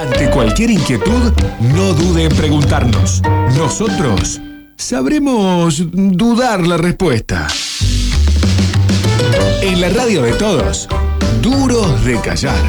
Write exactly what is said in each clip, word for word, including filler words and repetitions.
Ante cualquier inquietud, no dude en preguntarnos. Nosotros sabremos dudar la respuesta. En la radio de todos, Duros de Callar.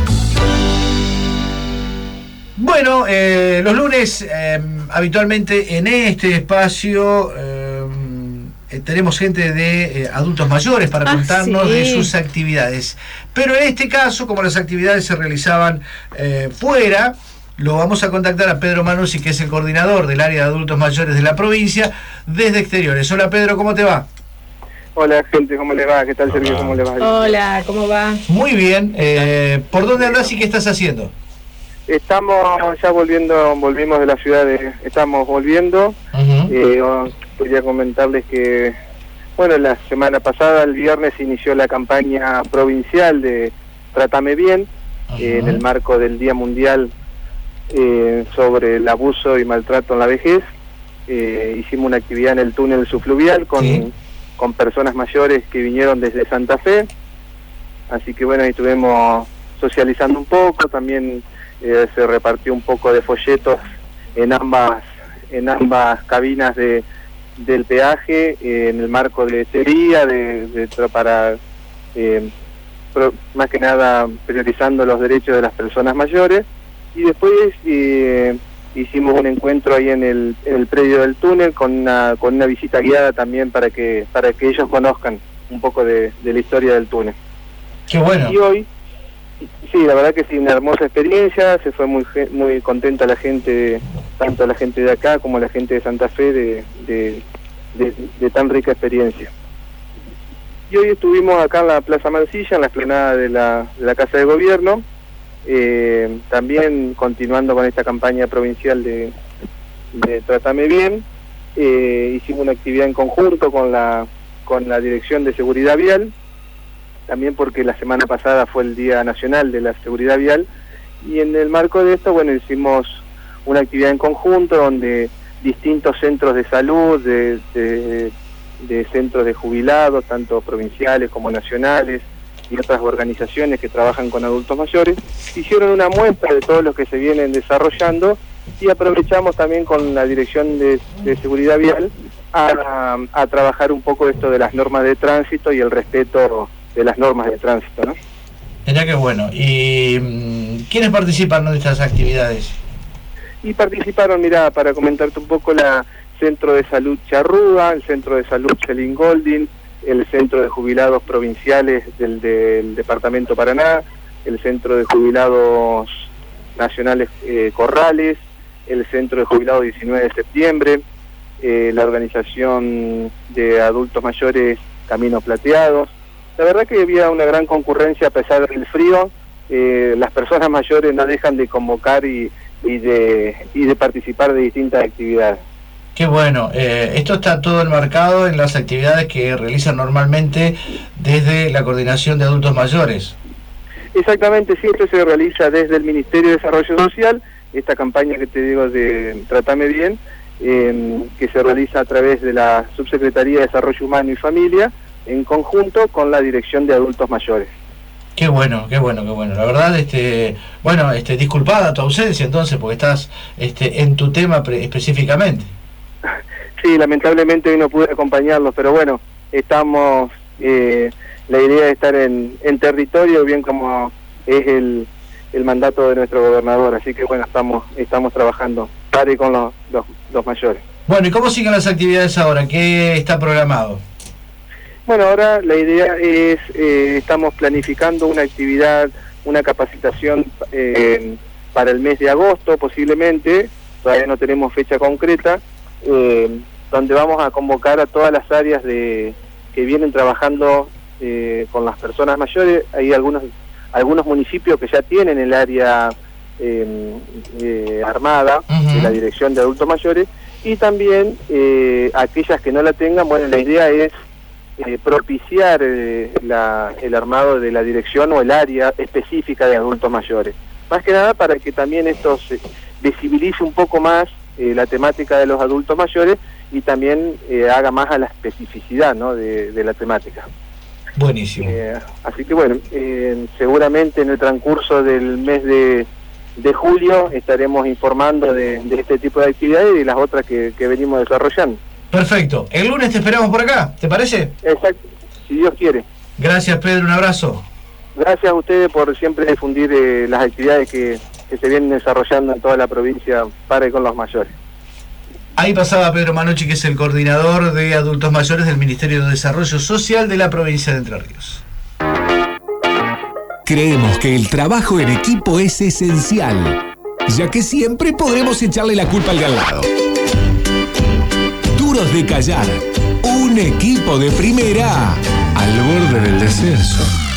Bueno, eh, los lunes, eh, habitualmente en este espacio, eh, tenemos gente de eh, adultos mayores para ah, contarnos sí. de sus actividades. Pero en este caso, como las actividades se realizaban eh, fuera, lo vamos a contactar a Pedro Manuzzi, que es el coordinador del área de adultos mayores de la provincia, desde exteriores. Hola Pedro, ¿cómo te va? Hola gente, ¿cómo le va? ¿Qué tal Sergio? ¿Cómo le va? Hola, ¿cómo va? Muy bien. Eh, ¿Por dónde andás y qué estás haciendo? Estamos ya volviendo, volvimos de la ciudad, de, estamos volviendo. Uh-huh. eh, quería comentarles que, bueno, la semana pasada, el viernes, inició la campaña provincial de Trátame Bien, uh-huh. eh, en el marco del Día Mundial eh, sobre el abuso y maltrato en la vejez. Eh, hicimos una actividad en el túnel subfluvial con, ¿sí? con personas mayores que vinieron desde Santa Fe. Así que bueno, ahí estuvimos socializando un poco, también eh, se repartió un poco de folletos en ambas en ambas cabinas de del peaje, eh, en el marco de este día, de, de, para eh, pro, más que nada priorizando los derechos de las personas mayores. Y después eh, hicimos un encuentro ahí en el, en el predio del túnel con una, con una visita guiada también para que para que ellos conozcan un poco de, de la historia del túnel. Qué bueno. Y hoy, sí, la verdad que sí, una hermosa experiencia, se fue muy muy contenta la gente, tanto la gente de acá como la gente de Santa Fe, de, de, de, de tan rica experiencia. Y hoy estuvimos acá en la Plaza Mansilla, en la explanada de la, de la Casa de Gobierno, eh, también continuando con esta campaña provincial de, de Trátame Bien. Eh, hicimos una actividad en conjunto con la, con la Dirección de Seguridad Vial, también porque la semana pasada fue el Día Nacional de la Seguridad Vial, y en el marco de esto, bueno, hicimos una actividad en conjunto donde distintos centros de salud, de, de, de centros de jubilados, tanto provinciales como nacionales, y otras organizaciones que trabajan con adultos mayores, hicieron una muestra de todos los que se vienen desarrollando, y aprovechamos también con la Dirección de, de Seguridad Vial a, a, a trabajar un poco esto de las normas de tránsito y el respeto de las normas de tránsito, ¿no? Mirá qué bueno. ¿Y quiénes participan de estas actividades? Y participaron, mirá, para comentarte un poco, la Centro de Salud Charrúa, el Centro de Salud Celín Golding, el Centro de Jubilados Provinciales del, del Departamento Paraná, el Centro de Jubilados Nacionales eh, Corrales, el Centro de Jubilados diecinueve de septiembre, eh, la Organización de Adultos Mayores Caminos Plateados. La verdad que había una gran concurrencia a pesar del frío. Eh, las personas mayores no dejan de convocar y, y, de, y de participar de distintas actividades. Qué bueno. Eh, esto está todo enmarcado en las actividades que realizan normalmente desde la Coordinación de Adultos Mayores. Exactamente, sí, esto se realiza desde el Ministerio de Desarrollo Social, esta campaña que te digo de Trátame Bien, eh, que se realiza a través de la Subsecretaría de Desarrollo Humano y Familia, en conjunto con la Dirección de Adultos Mayores. Qué bueno, qué bueno, qué bueno. La verdad, este, bueno, este, disculpada tu ausencia entonces, porque estás este, en tu tema pre- específicamente. Sí, lamentablemente hoy no pude acompañarlos, pero bueno, estamos, eh, la idea es estar en, en territorio, bien como es el, el mandato de nuestro gobernador, así que bueno, estamos, estamos trabajando para y con los, los, los mayores. Bueno, ¿y cómo siguen las actividades ahora? ¿Qué está programado? Bueno, ahora la idea es, eh, estamos planificando una actividad, una capacitación eh, para el mes de agosto posiblemente, todavía no tenemos fecha concreta, eh, donde vamos a convocar a todas las áreas de que vienen trabajando eh, con las personas mayores. Hay algunos algunos municipios que ya tienen el área eh, eh, armada, uh-huh, de la Dirección de Adultos Mayores, y también eh, aquellas que no la tengan. Bueno, la idea es Eh, propiciar eh, la, el armado de la dirección o el área específica de adultos mayores. Más que nada para que también esto se visibilice un poco más eh, la temática de los adultos mayores y también eh, haga más a la especificidad, ¿no?, de, de la temática. Buenísimo. Eh, así que bueno, eh, seguramente en el transcurso del mes de, de julio estaremos informando de, de este tipo de actividades y de las otras que, que venimos desarrollando. Perfecto. El lunes te esperamos por acá, ¿te parece? Exacto, si Dios quiere. Gracias, Pedro, un abrazo. Gracias a ustedes por siempre difundir eh, las actividades que, que se vienen desarrollando en toda la provincia para y con los mayores. Ahí pasaba Pedro Manucci, que es el coordinador de adultos mayores del Ministerio de Desarrollo Social de la provincia de Entre Ríos. Creemos que el trabajo en equipo es esencial, ya que siempre podremos echarle la culpa al de al lado. Duros de Callar, un equipo de primera al borde del descenso.